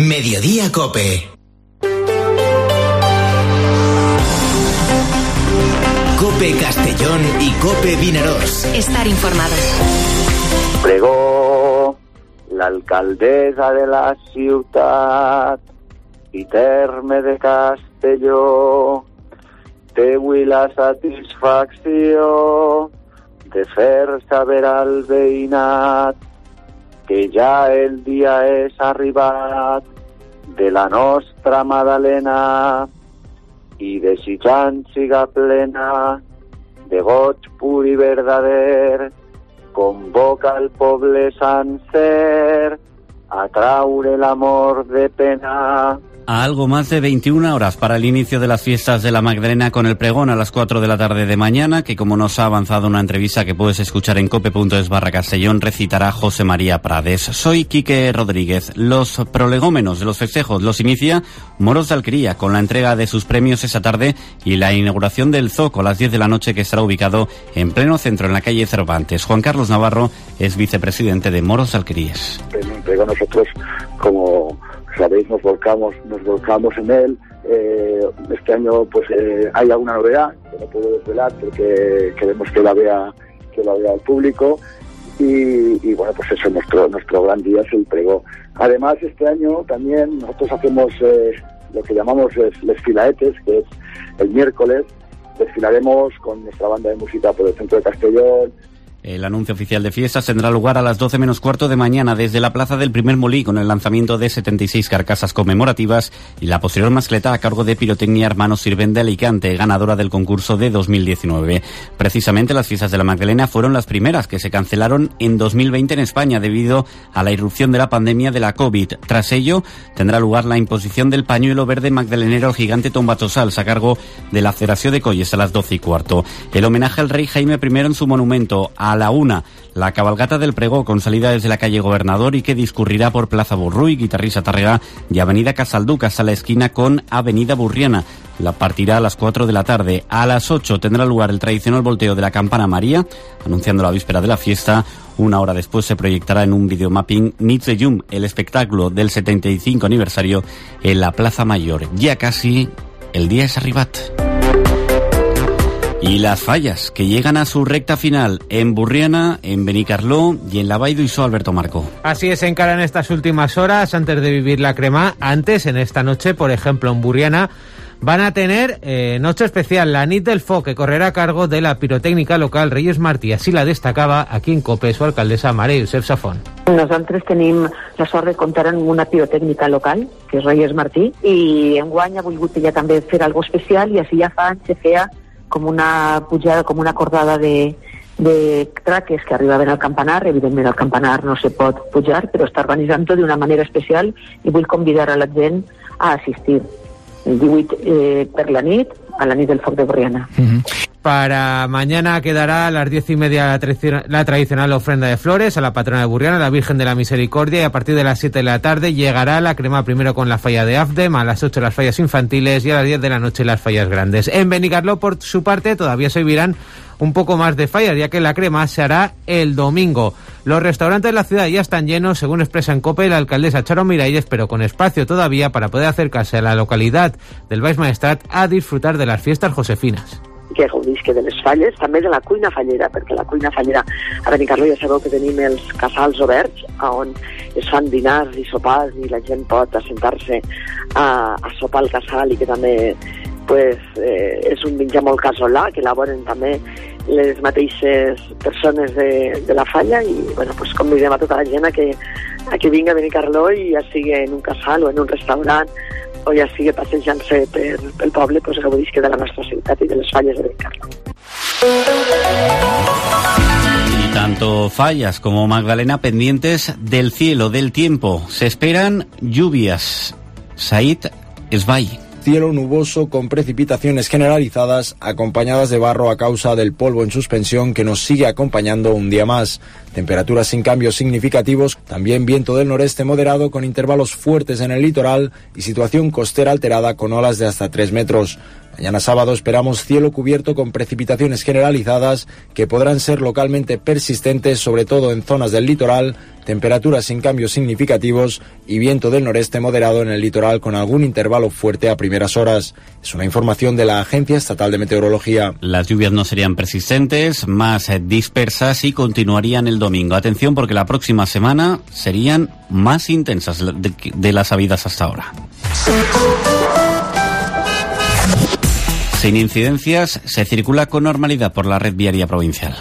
Mediodía Cope. Cope Castellón y Cope Vinaròs. Estar informado. Pregó l'alcaldessa de la ciutat i terme de Castelló té avui la satisfacció de fer saber al veïnat que ja el dia és arribat de la nostra Madalena i desitjant siga plena de goig pur i verdader, convoca al poble sencer a traure l'amor de pena. A algo más de 21 horas para el inicio de las fiestas de la Magdalena con el pregón a las 4 de la tarde de mañana, que como nos ha avanzado una entrevista que puedes escuchar en cope.es/Castellón, recitará José María Prades. Soy Quique Rodríguez. Los prolegómenos de los festejos los inicia Moros de Alquería con la entrega de sus premios esa tarde y la inauguración del Zoco a las 10 de la noche, que estará ubicado en pleno centro en la calle Cervantes. Juan Carlos Navarro es vicepresidente de Moros de Alquerías. En un pregón nosotros, como sabéis, nos volcamos en él. Este año pues hay alguna novedad que no puedo desvelar porque queremos que la vea el público y bueno, pues eso, nuestro gran día es el pregó. Además, este año también nosotros hacemos lo que llamamos les filaetes, que es el miércoles. Desfilaremos con nuestra banda de música por el centro de Castellón. El anuncio oficial de fiestas tendrá lugar a las 12 menos cuarto de mañana desde la Plaza del Primer Molí, con el lanzamiento de 76 carcasas conmemorativas y la posterior mascleta a cargo de Pirotecnia Hermanos Sirven de Alicante, ganadora del concurso de 2019. Precisamente las fiestas de la Magdalena fueron las primeras que se cancelaron en 2020 en España debido a la irrupción de la pandemia de la COVID. Tras ello, tendrá lugar la imposición del pañuelo verde magdalenero al gigante Tombatosals a cargo de la Federación de Colles a las 12 y cuarto. El homenaje al rey Jaime I en su monumento. A la 1, la cabalgata del pregó con salida desde la calle Gobernador y que discurrirá por Plaza Burruy, Guitarrisa Tárrega y Avenida Casalduc hasta la esquina con Avenida Burriana. La partirá a las 4 de la tarde. A las 8 tendrá lugar el tradicional volteo de la campana María, anunciando la víspera de la fiesta. Una hora después se proyectará en un videomapping Nits de Llum, el espectáculo del 75 aniversario en la Plaza Mayor. Ya casi el día es arribat. Y las fallas, que llegan a su recta final en Burriana, en Benicarló y en la Vall d'Uixó, Alberto Marco. Así es, encaran estas últimas horas antes de vivir la crema. Antes, en esta noche, por ejemplo, en Burriana, van a tener noche especial, la nit del foc, que correrá a cargo de la pirotécnica local Reyes Martí. Así la destacava aquí en COPE su alcaldessa Maria Josep Safont. Nosaltres tenim la sort de comptar amb una pirotècnica local, que és Reyes Martí, i enguany ha volgut ella també fer alguna especial, i així ja fa anys se feia com una pujada, com una cordada de traques que arribaven al campanar. Evidentment al campanar no se pot pujar, però està organitzant-ho d'una manera especial i vull convidar a la gent a assistir el 18 per la nit, a la nit del foc de Burriana. Para mañana quedará a las 10:30 la tradicional ofrenda de flores a la patrona de Burriana, la Virgen de la Misericordia, y a partir de las 7 de la tarde llegará la crema primero con la falla de Afdem, a las 8 las fallas infantiles y a las 10 de la noche las fallas grandes. En Benicarló, por su parte, todavía se vivirán un poco más de fallas, ya que la crema se hará el domingo. Los restaurantes de la ciudad ya están llenos, según expresa en COPE la alcaldesa Charo Miralles, pero con espacio todavía para poder acercarse a la localidad del Baix Maestrat a disfrutar de las fiestas josefinas. Que gaudisca de les falles, també de la cuina fallera, perquè la cuina fallera a Benicarló ja sabeu que tenim els casals oberts on es fan dinars i sopars i la gent pot assentar-se a sopar al casal, i que també pues, és un menjar molt casolà que elaboren també les mateixes persones de la falla, i bueno, pues convidem a tota la gent a que vinga a Benicarló, i ja sigui en un casal o en un restaurant o ja sigui passejant-se pel poble, pues gaudisca de la nostra ciutat i de les falles de Benicarló. Y tanto fallas como Magdalena pendientes del cielo, del tiempo. Se esperan lluvias. Said Esbay. Cielo nuboso con precipitaciones generalizadas acompañadas de barro a causa del polvo en suspensión que nos sigue acompañando un día más. Temperaturas sin cambios significativos, también viento del noreste moderado con intervalos fuertes en el litoral y situación costera alterada con olas de hasta 3 metros. Mañana sábado esperamos cielo cubierto con precipitaciones generalizadas que podrán ser localmente persistentes, sobre todo en zonas del litoral, temperaturas sin cambios significativos y viento del noreste moderado en el litoral con algún intervalo fuerte a primeras horas. Es una información de la Agencia Estatal de Meteorología. Las lluvias no serían persistentes, más dispersas y continuarían el domingo. Atención, porque la próxima semana serían más intensas de las habidas hasta ahora. Sin incidencias, se circula con normalidad por la red viaria provincial.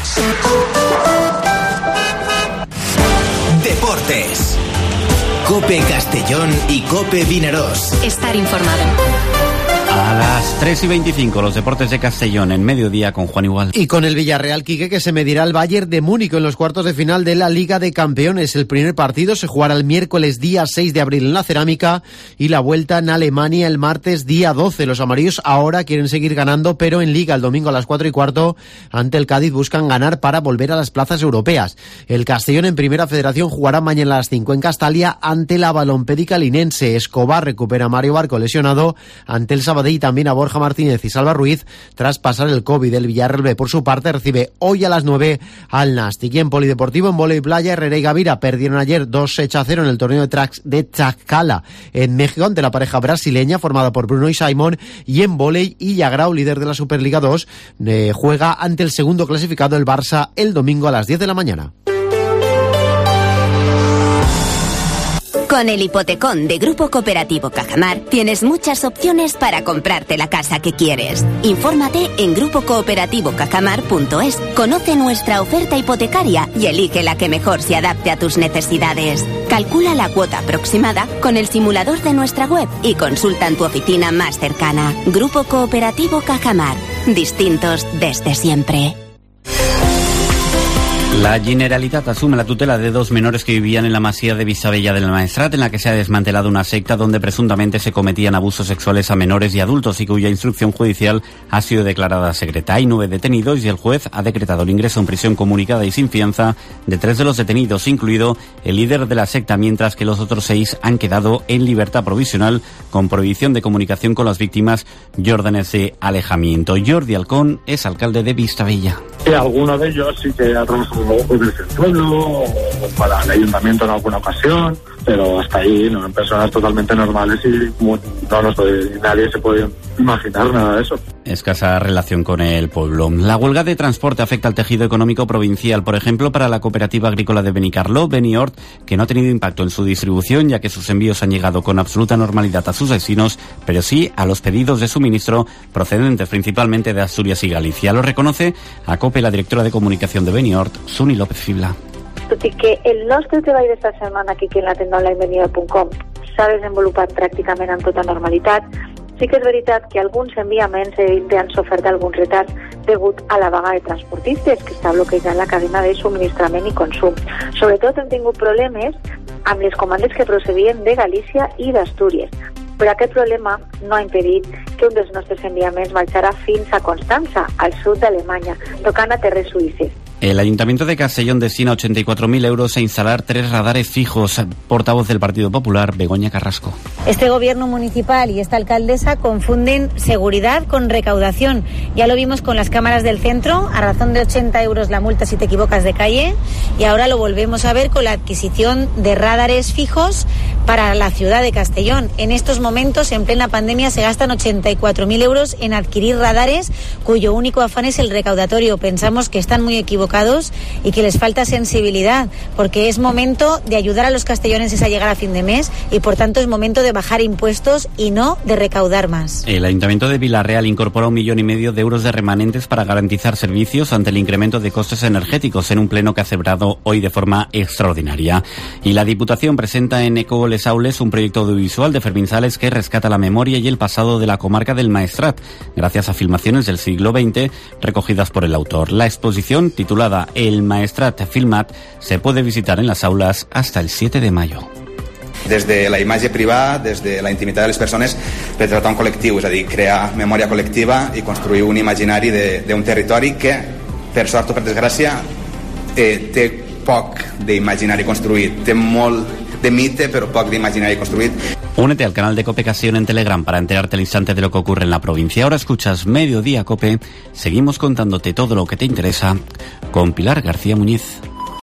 Deportes. COPE Castellón y COPE Vinaròs. Estar informado. A las 3:25, los deportes de Castellón en mediodía con Juan Igual. Y con el Villarreal, Quique, que se medirá al Bayern de Múnich en los cuartos de final de la Liga de Campeones. El primer partido se jugará el miércoles día 6 de abril en la Cerámica y la vuelta en Alemania el martes día 12. Los amarillos ahora quieren seguir ganando, pero en Liga el domingo a las 4:15 ante el Cádiz buscan ganar para volver a las plazas europeas. El Castellón en Primera Federación jugará mañana a las 5 en Castalia ante la Balompédica linense. Escobar recupera a Mario Barco lesionado ante el Sabadell y también a Borja Martínez y Salva Ruiz tras pasar el COVID. El Villarreal B, por su parte, recibe hoy a las 9 al Nastic. Y en polideportivo, en vóley playa, Herrera y Gavira perdieron ayer 2-0 en el torneo de Tlaxcala en México ante la pareja brasileña formada por Bruno y Simon. Y en vóley, Illagrau, líder de la Superliga 2, juega ante el segundo clasificado, el Barça, el domingo a las 10 de la mañana. Con el hipotecón de Grupo Cooperativo Cajamar tienes muchas opciones para comprarte la casa que quieres. Infórmate en grupocooperativoCajamar.es, conoce nuestra oferta hipotecaria y elige la que mejor se adapte a tus necesidades. Calcula la cuota aproximada con el simulador de nuestra web y consulta en tu oficina más cercana. Grupo Cooperativo Cajamar, distintos desde siempre. La Generalitat asume la tutela de 2 menores que vivían en la masía de Vistabella del Maestrat, en la que se ha desmantelado una secta donde presuntamente se cometían abusos sexuales a menores y adultos y cuya instrucción judicial ha sido declarada secreta. Hay 9 detenidos y el juez ha decretado el ingreso en prisión comunicada y sin fianza de 3 de los detenidos, incluido el líder de la secta, mientras que los otros 6 han quedado en libertad provisional con prohibición de comunicación con las víctimas y órdenes de alejamiento. Jordi Alcón es alcalde de Vistabella. Sí, alguno de ellos sí que ha trabajado desde el pueblo o para el ayuntamiento en alguna ocasión, pero hasta ahí, ¿no? En personas totalmente normales y nadie se puede imaginar nada de eso. Escasa relación con el pueblo. La huelga de transporte afecta al tejido económico provincial, por ejemplo, para la cooperativa agrícola de Benicarló, Beniort, que no ha tenido impacto en su distribución, ya que sus envíos han llegado con absoluta normalidad a sus vecinos, pero sí a los pedidos de suministro procedentes principalmente de Asturias y Galicia. Lo reconoce a COPE la directora de comunicación de Beniort, Suni López Fibla. Tot i que el nostre treball d'esta setmana aquí en la tenda online Beniort.com s'ha desenvolupat pràcticament amb tota normalitat, sí que és veritat que alguns enviaments han sofert alguns retards degut a la vaga de transportistes que està bloquejant la cadena de subministrament i consum. Sobretot hem tingut problemes amb les comandes que procedien de Galícia i d'Astúries, però aquest problema no ha impedit que un dels nostres enviaments marxarà fins a Constanza, al sud d'Alemanya, tocant a terres suïsses. El Ayuntamiento de Castellón destina 84.000 euros a instalar 3 radares fijos. Portavoz del Partido Popular, Begoña Carrasco. Este gobierno municipal y esta alcaldesa confunden seguridad con recaudación. Ya lo vimos con las cámaras del centro, a razón de 80 euros la multa si te equivocas de calle, y ahora lo volvemos a ver con la adquisición de radares fijos para la ciudad de Castellón. En estos momentos, en plena pandemia, se gastan 84.000 euros en adquirir radares cuyo único afán es el recaudatorio. Pensamos que están muy equivocados y que les falta sensibilidad, porque es momento de ayudar a los castellonenses a llegar a fin de mes y por tanto es momento de bajar impuestos y no de recaudar más. El Ayuntamiento de Villarreal incorpora 1,5 millones de euros de remanentes para garantizar servicios ante el incremento de costes energéticos en un pleno que ha celebrado hoy de forma extraordinaria. Y la Diputación presenta en Eco Les Aules un proyecto audiovisual de Fermín Sales que rescata la memoria y el pasado de la comarca del Maestrat, gracias a filmaciones del siglo XX recogidas por el autor. La exposición, titulada El Maestrat Filmat, se puede visitar en las aulas hasta el 7 de mayo. Des de la imatge privada, des de la intimitat de les persones, retratar un col·lectiu, és a dir, crear memòria col·lectiva i construir un imaginari d'un territori que, per sort o per desgràcia, té poc d'imaginari construït, té molt de mite però poc d'imaginari construït. Únete al canal de Cope Castellón en Telegram para enterarte al instante de lo que ocurre en la provincia. Ahora escuchas Mediodía Cope. Seguimos contándote todo lo que te interesa con Pilar García Muñiz.